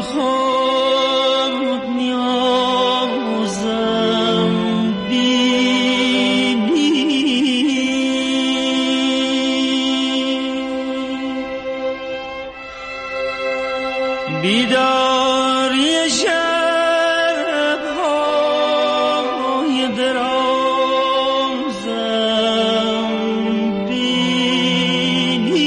خود نیازم بینی بیداری شب‌های درازم بینی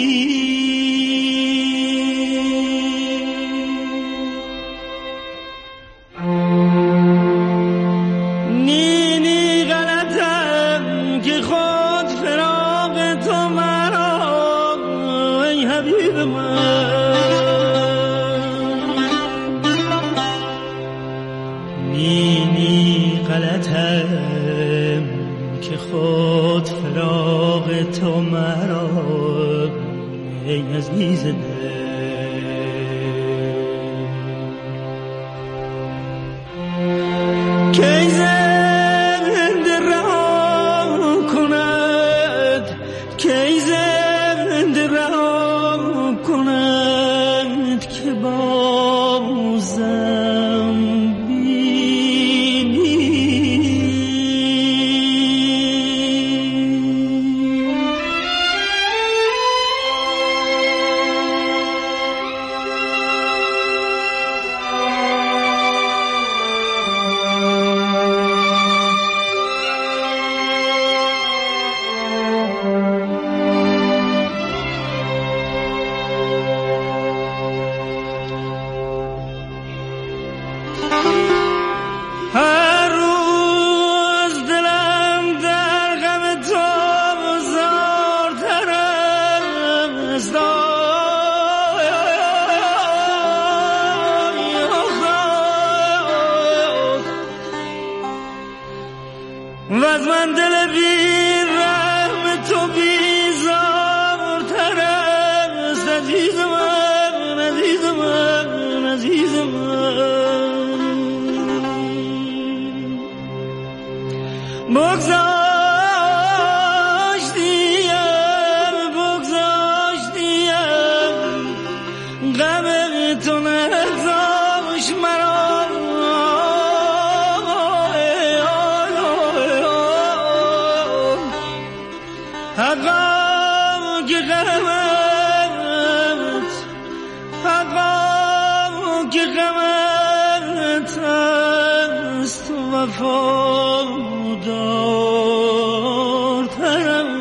نی غلطم که خود فراق تو مرا ای حبیب من نی غلطم که خود فراق تو مرا ای عزیز دل کی زنده رها کند کی زنده رها کند که بازم هر روز دلم در غم تو زارتر است و از من دل بی رحم تو بیزارتر است عزیز من عزیز من عزیز من بگذاشتیم غم تو نگذاشت مرا حقا که غمت حقا که غمت است وفادارترم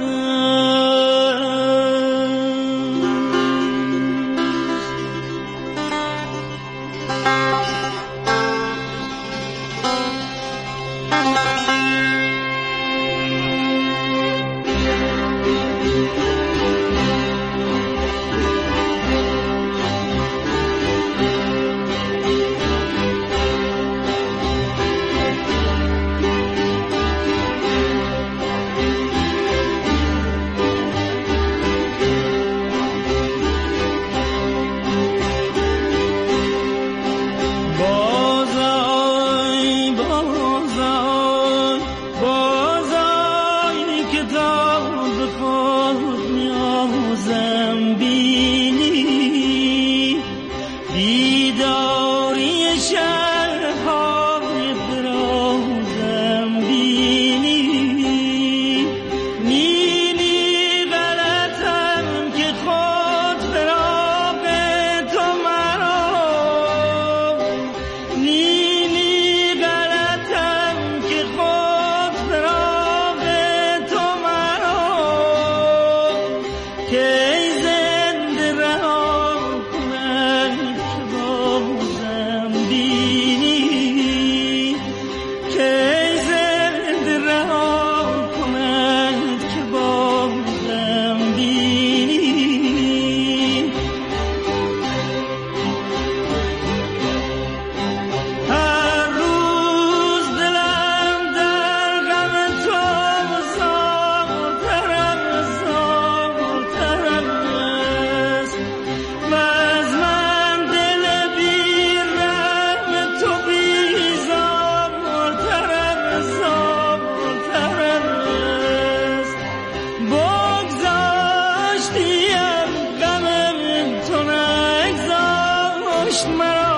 مرا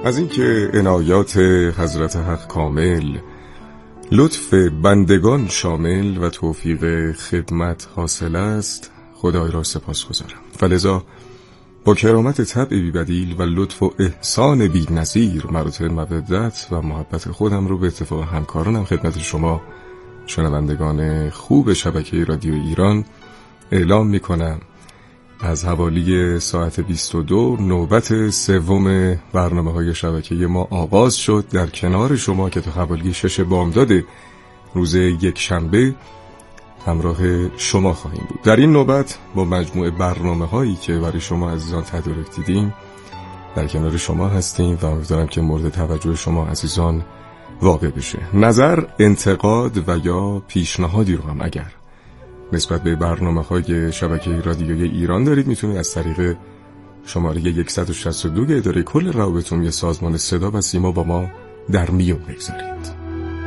از اینکه عنایات حضرت حق کامل، لطف بندگان شامل و توفیق خدمت حاصل است، خدای را سپاسگزارم. فلذا با کرامت طبع بی بدیل و لطف و احسان بی نظیر مراتب مودت و محبت خودم رو به اتفاق همکارانم خدمت شما شنوندگان خوب شبکه رادیو ایران اعلام می کنم. از حوالی ساعت 22 نوبت سوم برنامه‌های شبکه ما آغاز شد. در کنار شما که تا حوالی 6 بامداد روز یکشنبه همراه شما خواهیم بود. در این نوبت با مجموعه برنامه‌هایی که برای شما عزیزان تدارک دیدیم در کنار شما هستیم و امیدوارم که مورد توجه شما عزیزان واقع بشه. نظر، انتقاد و یا پیشنهادی رو هم اگر نسبت به برنامه‌های شبکه رادیویی ایران دارید، میتونید از طریق شماره 162 اداره کل روابط عمومی سازمان صدا و سیما با ما در میون بگذارید.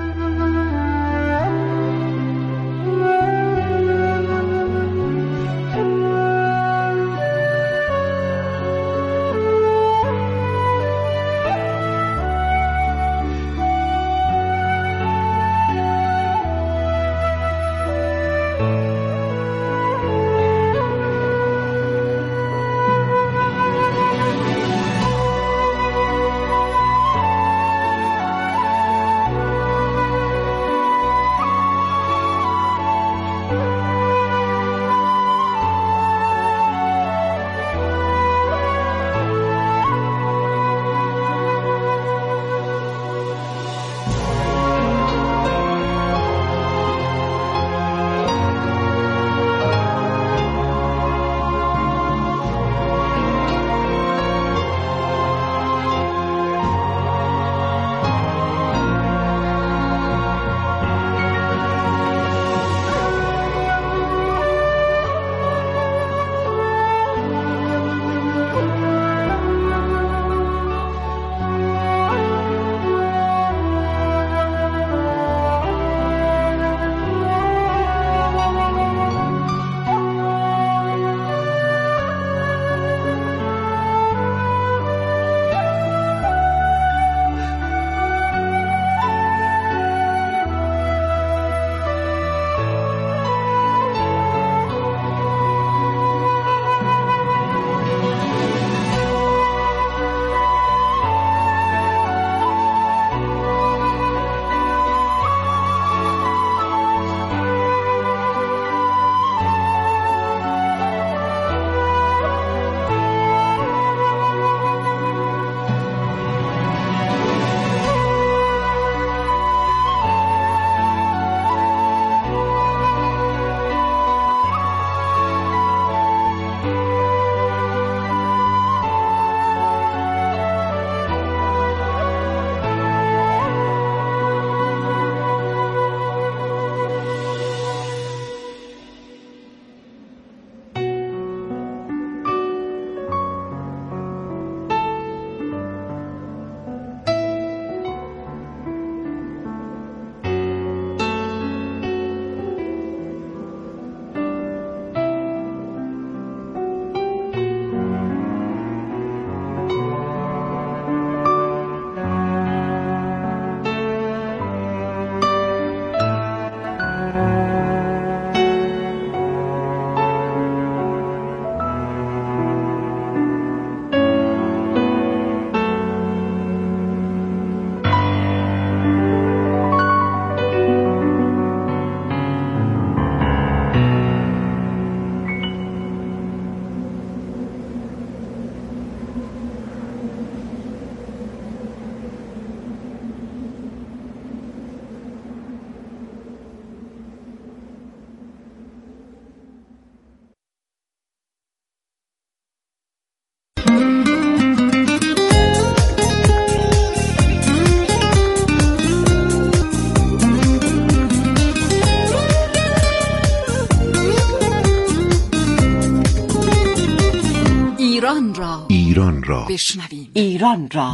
ایران را بشنویم. ایران را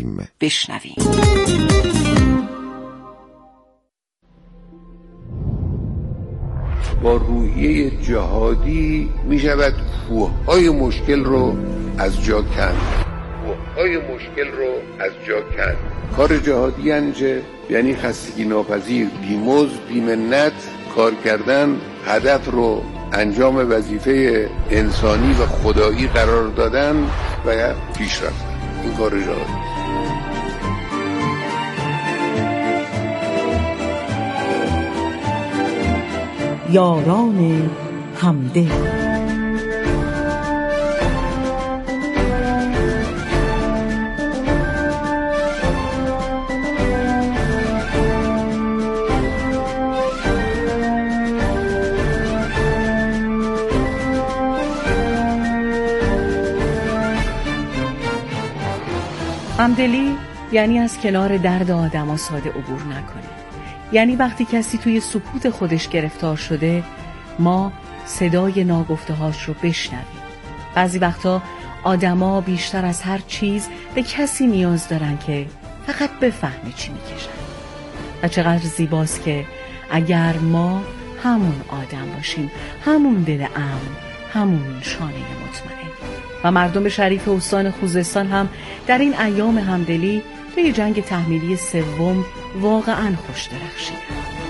بشنویم. با روحیه جهادی می شود کوههای مشکل رو از جا کند. های مشکل رو از جا کند. کار جهادی انجه یعنی خستگی ناپذیر، بی‌مزد بی‌منت کار کردن، هدف رو انجام وظیفه انسانی و خدایی قرار دادن و پیش رفتن. این کار جهادی. یاران همدل. همدلی یعنی از کنار درد آدم ساده عبور نکنی. یعنی وقتی کسی توی سکوت خودش گرفتار شده، ما صدای ناگفته‌هاش رو بشنویم. بعضی وقتا آدما بیشتر از هر چیز به کسی نیاز دارن که فقط بفهمه چی میکشن. و چقدر زیباست که اگر ما همون آدم باشیم، همون دل امن، همون شانه مطمئن. و مردم شریف استان خوزستان هم در این ایام همدلی توی جنگ تحمیلی سوم واقعاً خوش درخشیدن.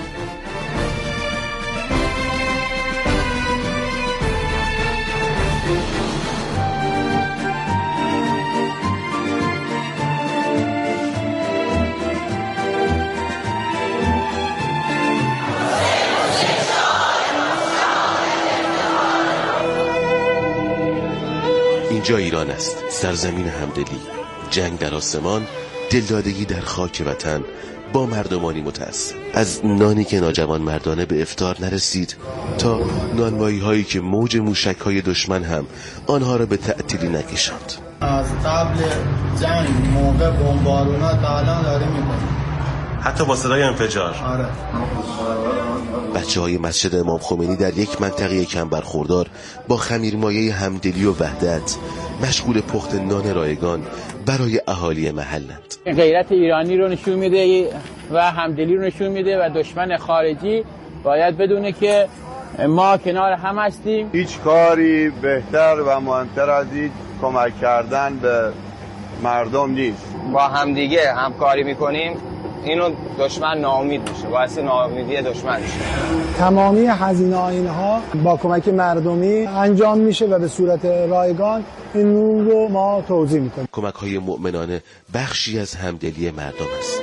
اینجا ایران است، سرزمین همدلی، جنگ در آسمان، دلدادگی در خاک وطن با مردمانی متعصب. از نانی که ناجوان مردانه به افطار نرسید تا نانوایی هایی که موج موشک های دشمن هم آنها را به تعطیلی نکشاند. از قبل جنگ موقع بمبارونات تا الان داره میکنه، حتی با صدای انفجار. آره. بچه های مسجد امام خمینی در یک منطقه کم برخوردار با خمیرمایه همدلی و وحدت مشغول پخت نان رایگان برای اهالی محلند. غیرت ایرانی رو نشون میده و همدلی رو نشون میده و دشمن خارجی باید بدونه که ما کنار هم هستیم. هیچ کاری بهتر و مهمتر از این کمک کردن به مردم نیست. با همدیگه همکاری میکنیم، اینو دشمن ناامید میشه، باعث ناامیدی دشمن میشه. تمامی هزینه اینها با کمک مردمی انجام میشه و به صورت رایگان این نور رو ما توزیع میکنیم. کمک های مؤمنانه بخشی از همدلی مردم است.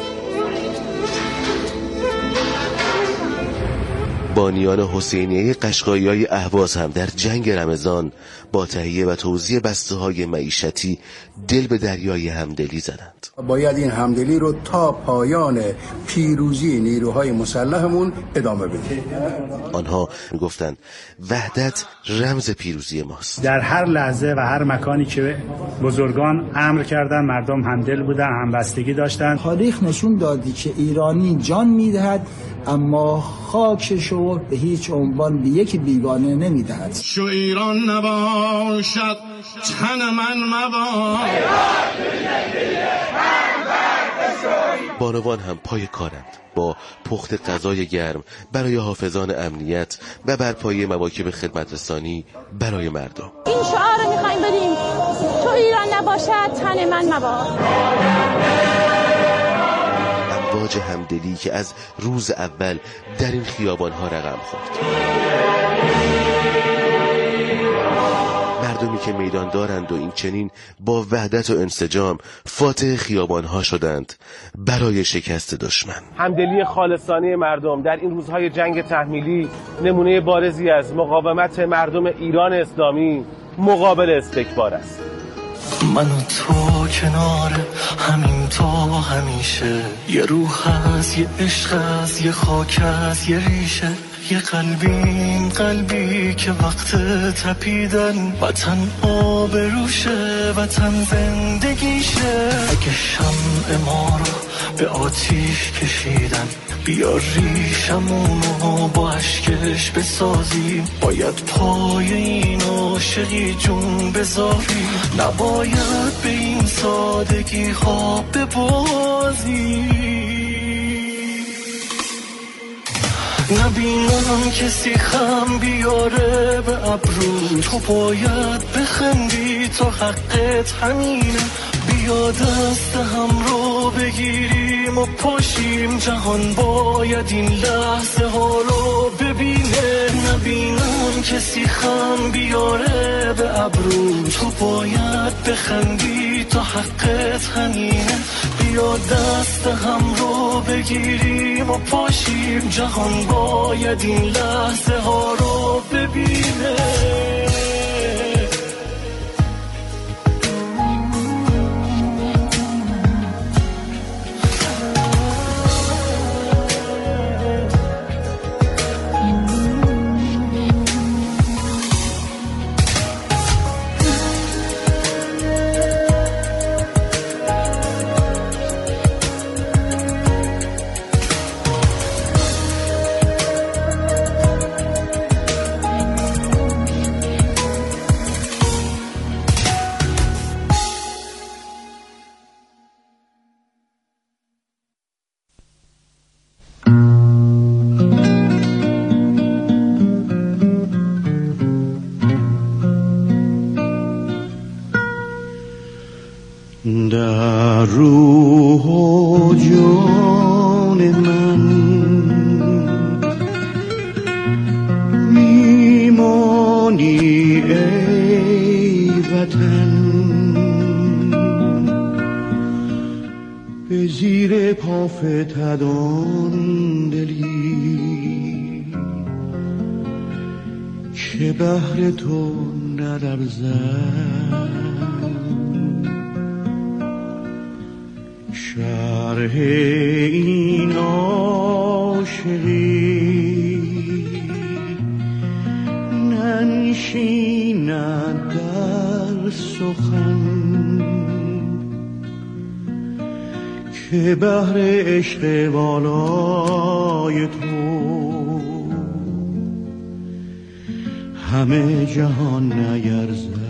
بانیان حسینیه قشقایی‌های اهواز هم در جنگ رمضان با تهیه و توزیع بسته‌های معیشتی دل به دریای همدلی زدند. باید این همدلی رو تا پایان پیروزی نیروهای مسلحمون ادامه بدیم. آنها گفتند وحدت رمز پیروزی ماست. در هر لحظه و هر مکانی که بزرگان امر کردن مردم همدل بودن، همبستگی داشتن. تاریخ نشون دادی که ایرانی جان میدهد اما خاکشو به هیچ عنوان به یکی بیگانه نمیدهد. شو ایران نباشد تن من مباد. بانوان هم پای کارند با پخت غذای گرم برای حافظان امنیت و برپایی مواکب خدمت رسانی برای مردم. این شعار رو میخوایم بدیم، تو ایران نباشد تن من مباد. امواج همدلی که از روز اول در این خیابان‌ها رقم خورد. مردمی که میدان دارند و این چنین با وحدت و انسجام فاتح خیابان‌ها شدند برای شکست دشمن. همدلی خالصانه مردم در این روزهای جنگ تحمیلی نمونه بارزی از مقاومت مردم ایران اسلامی مقابل استکبار است. من و تو کنار همین تا همیشه، یه روح هست، یه عشق هست، یه خاک هست، یه ریشه، یه قلبی که وقت تپیدن وطن آبروشه، وطن زندگیشه. اگه شمع ما رو به آتیش کشیدن، بیا ریشمونو با اشکش بسازیم. باید پای این عاشقی جون بذاری، نباید به این سادگی ها ببازی. نبینم کسی خم بیاره به ابرو، تو باید بخندی تا حقت همینه. بیا دست هم رو بگیریم و پاشیم، جهان باید این لحظه ها رو ببینه. نبینم کسی خم بیاره به ابرو، تو باید بخندی تا حقت همینه. بیا دست هم رو بگیریم و پاشیم، جهان باید این لحظه ها رو ببینه. در روح و جان من میمانی ای وطن، به زیر پا فتدان دلی که بهر تو نلرزد. شرح این عاشقی ننشیند در سخن، که بهر عشق والای تو همه جهان نیرزد.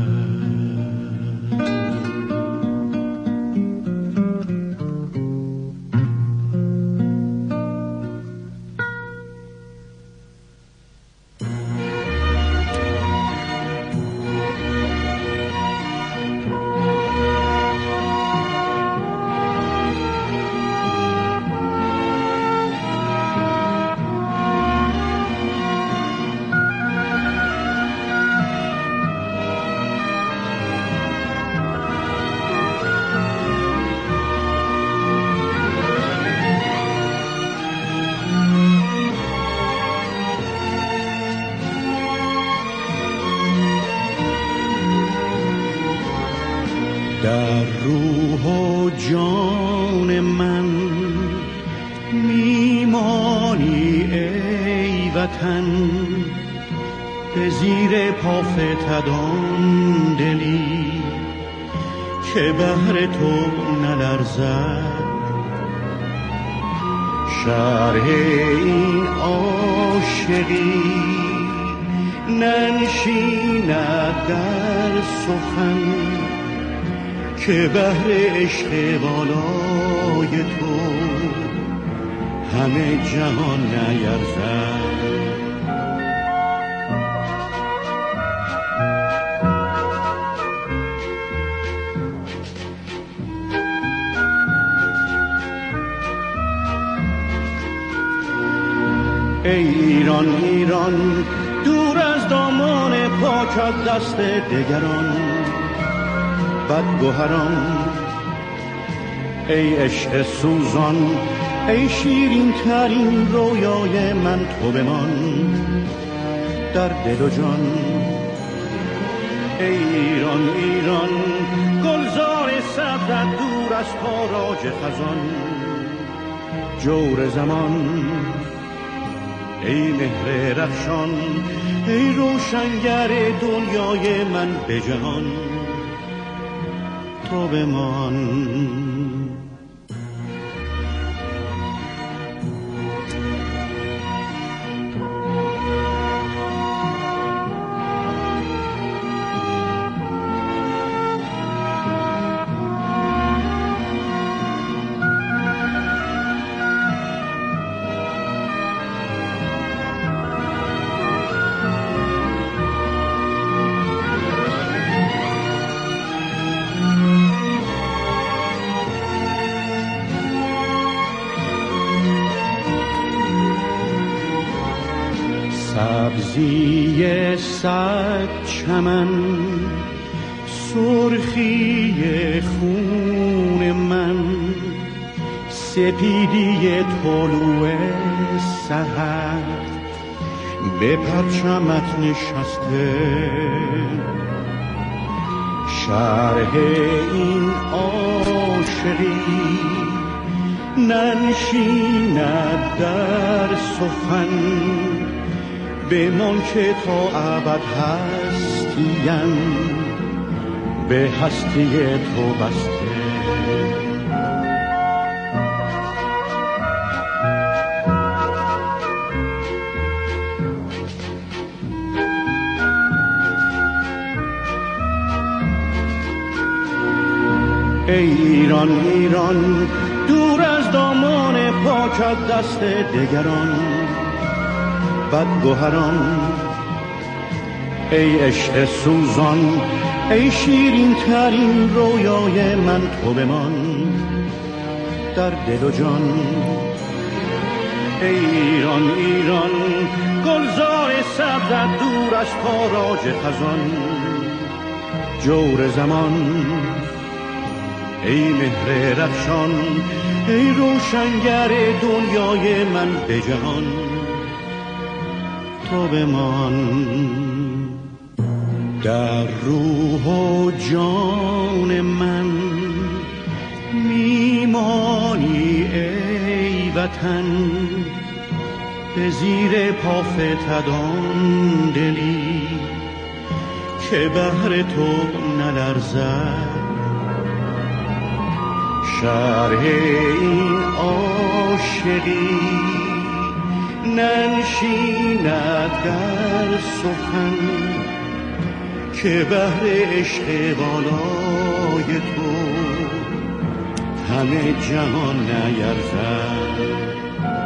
در روح و جان من میمانی ای وطن، به زیر پا فتدان دلی که بهر تو نلرزد. شرح این عاشقی ننشیند در سخن، که بهر عشق والای تو همه جهان نیرزد. ای ایران ایران دور از دامان پاک از دست دگران بدگوهران، ای عشق سوزان ای شیرین ترین رویای من تو بمان در دل و جان. ای ایران ایران گلزار صدرت دور از تاراج خزان، جور زمان ای مهر رخشان ای روشنگر دنیای من به جهان تو بمان. سبزی صد چمن، سرخی خون من، سپیدی طلوع سحر به پرچمت نشسته. شرح این عاشقی ننشیند در سخن، بمان که تا ابد هستیم به هستی تو بسته. ای ایران ایران دور از دامان پاکت دست دگران بدگوهران، ای عشق سوزان ای شیرین ترین رویای من، تو بمان در دل و جان. ای ایران ایران گلزار سبزت دور از تاراج خزان، جور زمان ای مهر رخشان ای روشنگر دنیای من به جهان، تو بمان در روح و جان من، میمانی ای وطن به زیر پا فتدان دلی که بهر تو نلرزد. شرح این عاشقی ننشیند در سخن که بهر عشق بالای تو همه جهان نیرزد.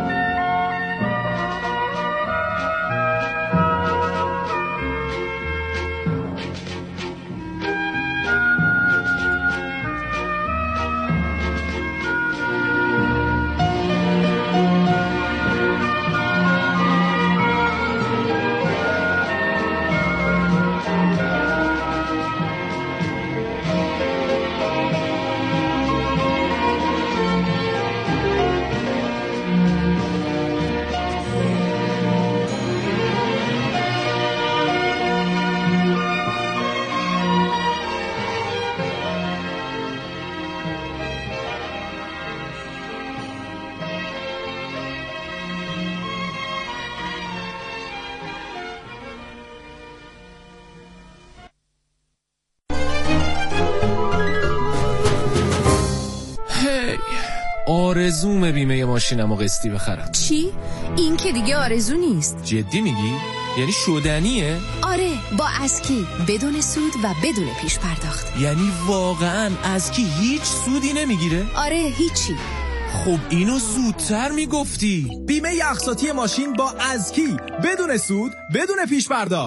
آرزوم بیمه ماشینمو قسطی بخرم. چی؟ این که دیگه آرزو نیست. جدی میگی؟ یعنی شدنیه؟ آره، با اسکی بدون سود و بدون پیش پرداخت. یعنی واقعا اسکی هیچ سودی نمیگیره؟ آره، هیچی. خب اینو زودتر میگفتی. بیمه اقساطی ماشین با اسکی بدون سود بدون پیش پرداخت.